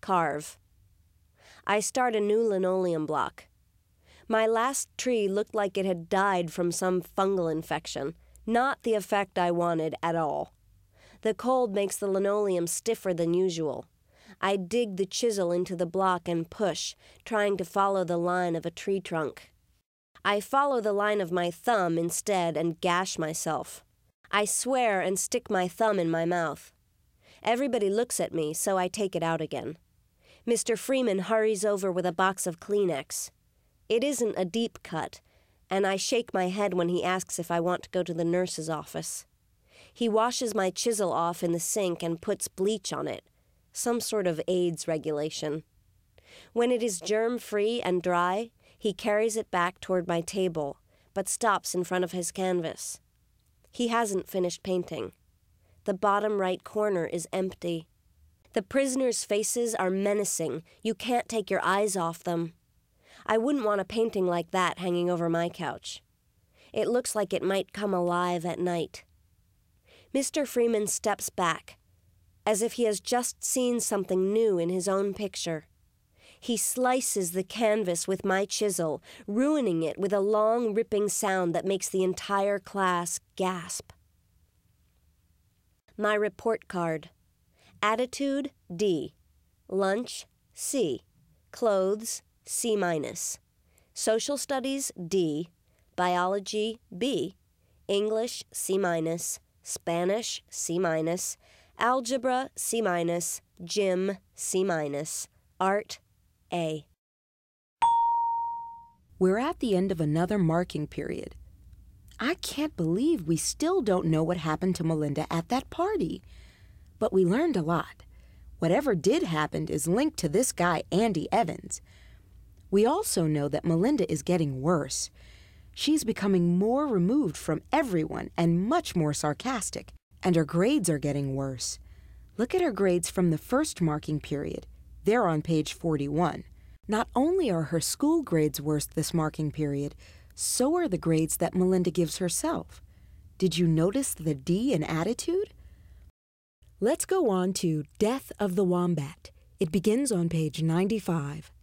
carve. I start a new linoleum block. My last tree looked like it had died from some fungal infection, not the effect I wanted at all. The cold makes the linoleum stiffer than usual. I dig the chisel into the block and push, trying to follow the line of a tree trunk. I follow the line of my thumb instead and gash myself. I swear and stick my thumb in my mouth. Everybody looks at me, so I take it out again. Mr. Freeman hurries over with a box of Kleenex. It isn't a deep cut, and I shake my head when he asks if I want to go to the nurse's office. He washes my chisel off in the sink and puts bleach on it, some sort of AIDS regulation. When it is germ-free and dry, he carries it back toward my table, but stops in front of his canvas. He hasn't finished painting. The bottom right corner is empty. The prisoners' faces are menacing. You can't take your eyes off them. I wouldn't want a painting like that hanging over my couch. It looks like it might come alive at night. Mr. Freeman steps back, as if he has just seen something new in his own picture. He slices the canvas with my chisel, ruining it with a long, ripping sound that makes the entire class gasp. My report card. Attitude, D. Lunch, C. Clothes, C-. Social studies, D. Biology, B. English, C-. Spanish, C-. Algebra, C-. Gym, C-. Art, A. We're at the end of another marking period. I can't believe we still don't know what happened to Melinda at that party. But we learned a lot. Whatever did happen is linked to this guy, Andy Evans. We also know that Melinda is getting worse. She's becoming more removed from everyone and much more sarcastic, and her grades are getting worse. Look at her grades from the first marking period. They're on page 41. Not only are her school grades worse this marking period, so are the grades that Melinda gives herself. Did you notice the D in attitude? Let's go on to Death of the Wombat. It begins on page 95.